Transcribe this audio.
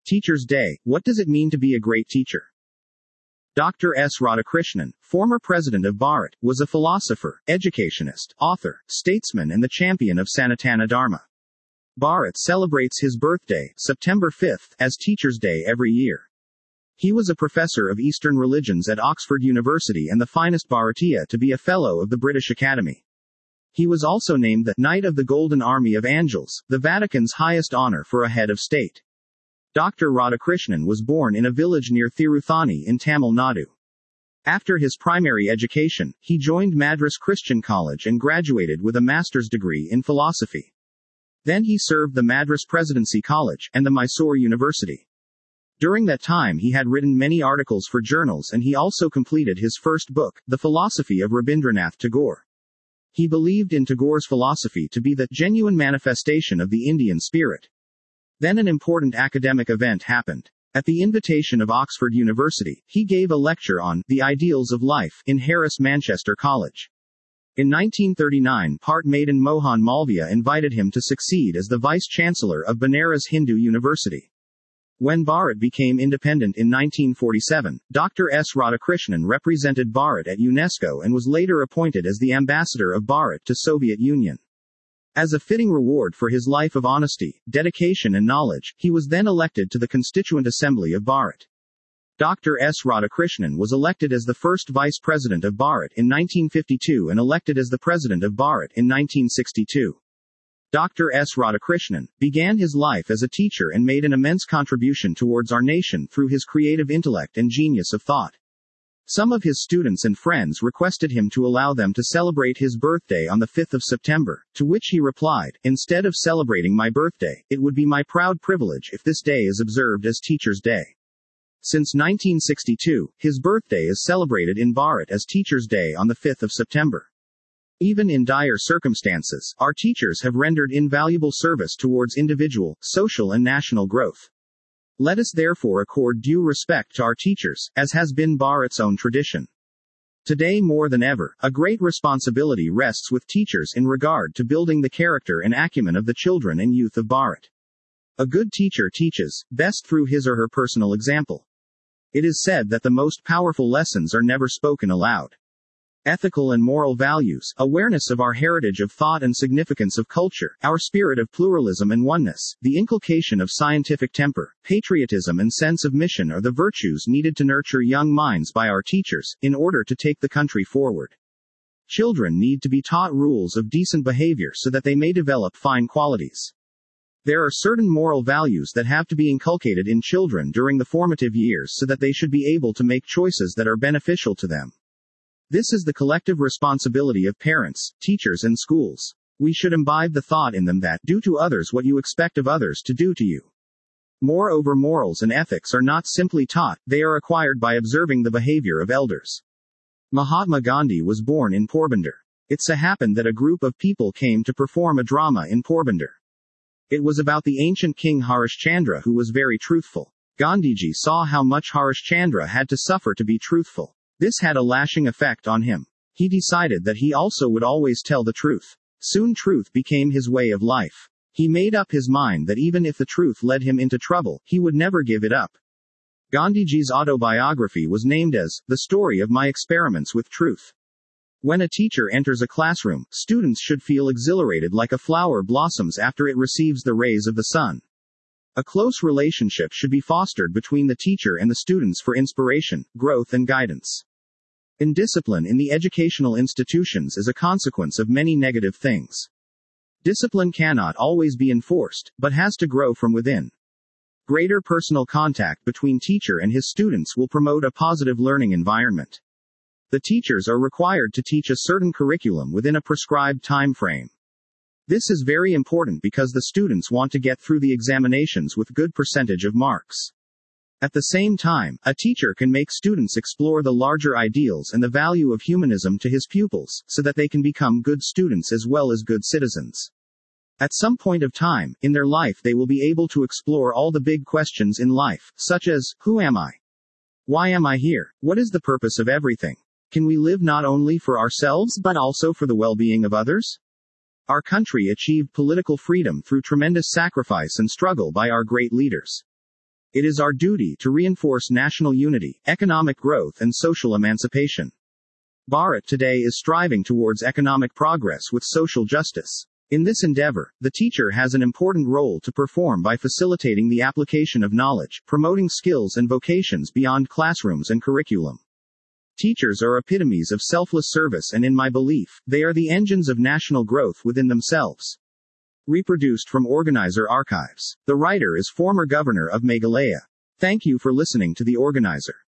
Teacher's Day. What does it mean to be a great teacher? Dr. S. Radhakrishnan, former president of Bharat, was a philosopher, educationist, author, statesman and the champion of Sanatana Dharma. Bharat celebrates his birthday, September 5, as Teacher's Day every year. He was a professor of Eastern religions at Oxford University and the finest Bharatiya to be a Fellow of the British Academy. He was also named the Knight of the Golden Army of Angels, the Vatican's highest honor for a head of state. Dr. Radhakrishnan was born in a village near Thiruthani in Tamil Nadu. After his primary education, he joined Madras Christian College and graduated with a master's degree in philosophy. Then he served the Madras Presidency College and the Mysore University. During that time he had written many articles for journals and he also completed his first book, The Philosophy of Rabindranath Tagore. He believed in Tagore's philosophy to be the genuine manifestation of the Indian spirit. Then an important academic event happened. At the invitation of Oxford University, he gave a lecture on the ideals of life in Harris Manchester College. In 1939, Part Madan Mohan Malviya invited him to succeed as the vice-chancellor of Banaras Hindu University. When Bharat became independent in 1947, Dr. S. Radhakrishnan represented Bharat at UNESCO and was later appointed as the ambassador of Bharat to Soviet Union. As a fitting reward for his life of honesty, dedication and knowledge, he was then elected to the Constituent Assembly of Bharat. Dr. S. Radhakrishnan was elected as the first vice president of Bharat in 1952 and elected as the president of Bharat in 1962. Dr. S. Radhakrishnan began his life as a teacher and made an immense contribution towards our nation through his creative intellect and genius of thought. Some of his students and friends requested him to allow them to celebrate his birthday on the 5th of September, to which he replied, "Instead of celebrating my birthday, it would be my proud privilege if this day is observed as Teacher's Day." Since 1962, his birthday is celebrated in Bharat as Teacher's Day on the 5th of September. Even in dire circumstances, our teachers have rendered invaluable service towards individual, social and national growth. Let us therefore accord due respect to our teachers, as has been Bharat's own tradition. Today more than ever, a great responsibility rests with teachers in regard to building the character and acumen of the children and youth of Bharat. A good teacher teaches best through his or her personal example. It is said that the most powerful lessons are never spoken aloud. Ethical and moral values, awareness of our heritage of thought and significance of culture, our spirit of pluralism and oneness, the inculcation of scientific temper, patriotism and sense of mission are the virtues needed to nurture young minds by our teachers, in order to take the country forward. Children need to be taught rules of decent behavior so that they may develop fine qualities. There are certain moral values that have to be inculcated in children during the formative years so that they should be able to make choices that are beneficial to them. This is the collective responsibility of parents, teachers and schools. We should imbibe the thought in them that, do to others what you expect of others to do to you. Moreover, morals and ethics are not simply taught, they are acquired by observing the behavior of elders. Mahatma Gandhi was born in Porbandar. It so happened that a group of people came to perform a drama in Porbandar. It was about the ancient king Harishchandra who was very truthful. Gandhiji saw how much Harishchandra had to suffer to be truthful. This had a lasting effect on him. He decided that he also would always tell the truth. Soon truth became his way of life. He made up his mind that even if the truth led him into trouble, he would never give it up. Gandhiji's autobiography was named as The Story of My Experiments with Truth. When a teacher enters a classroom, students should feel exhilarated like a flower blossoms after it receives the rays of the sun. A close relationship should be fostered between the teacher and the students for inspiration, growth and guidance. Indiscipline in the educational institutions is a consequence of many negative things. Discipline cannot always be enforced, but has to grow from within. Greater personal contact between teacher and his students will promote a positive learning environment. The teachers are required to teach a certain curriculum within a prescribed time frame. This is very important because the students want to get through the examinations with good percentage of marks. At the same time, a teacher can make students explore the larger ideals and the value of humanism to his pupils, so that they can become good students as well as good citizens. At some point of time, in their life they will be able to explore all the big questions in life, such as, who am I? Why am I here? What is the purpose of everything? Can we live not only for ourselves but also for the well-being of others? Our country achieved political freedom through tremendous sacrifice and struggle by our great leaders. It is our duty to reinforce national unity, economic growth, and social emancipation. Bharat today is striving towards economic progress with social justice. In this endeavor, the teacher has an important role to perform by facilitating the application of knowledge, promoting skills and vocations beyond classrooms and curriculum. Teachers are epitomes of selfless service, and in my belief, they are the engines of national growth within themselves. Reproduced from Organizer Archives. The writer is former governor of Meghalaya. Thank you for listening to The Organizer.